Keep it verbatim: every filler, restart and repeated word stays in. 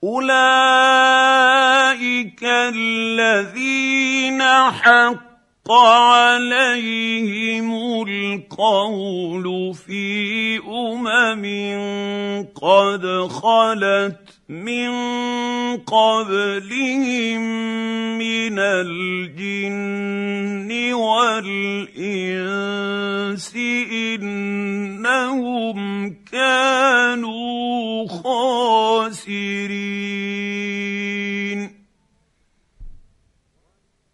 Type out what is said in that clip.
اولئك الذين حق عليهم القول في امم قد خلت من قبلهم من الجن والانس انهم كانوا خاسرين.